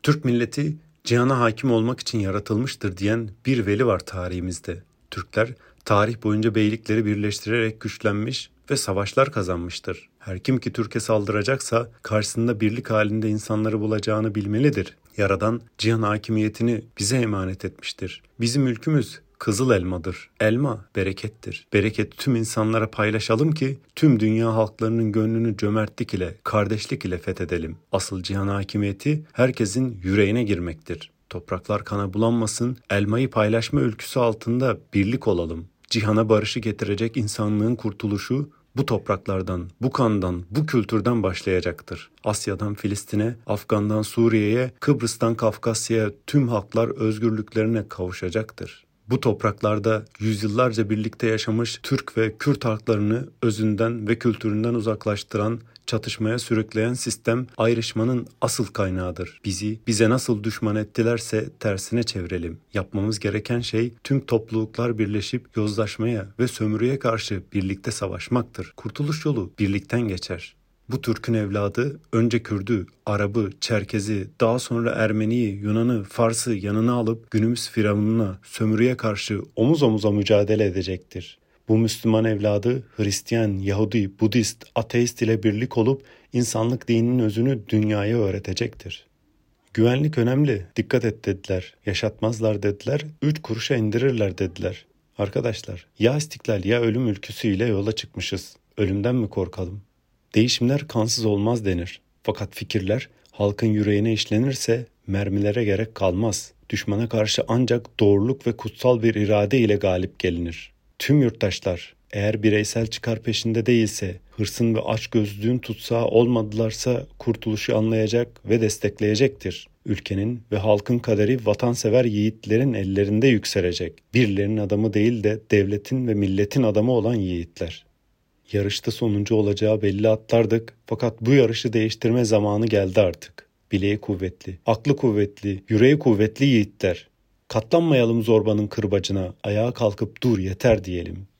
Türk milleti cihana hakim olmak için yaratılmıştır diyen bir veli var tarihimizde. Türkler tarih boyunca beylikleri birleştirerek güçlenmiş ve savaşlar kazanmıştır. Her kim ki Türkiye saldıracaksa karşısında birlik halinde insanları bulacağını bilmelidir. Yaradan cihan hakimiyetini bize emanet etmiştir. Bizim ülkümüz kızıl elmadır. Elma berekettir. Bereket tüm insanlara paylaşalım ki tüm dünya halklarının gönlünü cömertlik ile, kardeşlik ile fethedelim. Asıl cihan hakimiyeti herkesin yüreğine girmektir. Topraklar kana bulanmasın, elmayı paylaşma ülküsü altında birlik olalım. Cihana barışı getirecek insanlığın kurtuluşu bu topraklardan, bu kandan, bu kültürden başlayacaktır. Asya'dan Filistin'e, Afgan'dan Suriye'ye, Kıbrıs'tan Kafkasya'ya tüm halklar özgürlüklerine kavuşacaktır. Bu topraklarda yüzyıllarca birlikte yaşamış Türk ve Kürt halklarını özünden ve kültüründen uzaklaştıran, çatışmaya sürükleyen sistem ayrışmanın asıl kaynağıdır. Bize nasıl düşman ettilerse tersine çevirelim. Yapmamız gereken şey tüm topluluklar birleşip yozlaşmaya ve sömürüye karşı birlikte savaşmaktır. Kurtuluş yolu birlikten geçer. Bu Türk'ün evladı önce Kürd'ü, Arap'ı, Çerkez'i, daha sonra Ermeni'yi, Yunan'ı, Fars'ı yanına alıp günümüz Firavun'una, sömürüye karşı omuz omuza mücadele edecektir. Bu Müslüman evladı Hristiyan, Yahudi, Budist, ateist ile birlik olup insanlık dininin özünü dünyaya öğretecektir. Güvenlik önemli, dikkat et dediler, yaşatmazlar dediler, 3 kuruşa indirirler dediler. Arkadaşlar, ya istiklal ya ölüm ülküsüyle yola çıkmışız. Ölümden mi korkalım? Değişimler kansız olmaz denir. Fakat fikirler halkın yüreğine işlenirse mermilere gerek kalmaz. Düşmana karşı ancak doğruluk ve kutsal bir irade ile galip gelinir. Tüm yurttaşlar eğer bireysel çıkar peşinde değilse, hırsın ve açgözlülüğün tutsağı olmadılarsa kurtuluşu anlayacak ve destekleyecektir. Ülkenin ve halkın kaderi vatansever yiğitlerin ellerinde yükselecek. Birilerinin adamı değil de devletin ve milletin adamı olan yiğitler. Yarışta sonuncu olacağı belli atlardık fakat bu yarışı değiştirme zamanı geldi artık. Bileği kuvvetli, aklı kuvvetli, yüreği kuvvetli yiğitler. Katlanmayalım zorbanın kırbacına, ayağa kalkıp dur yeter diyelim.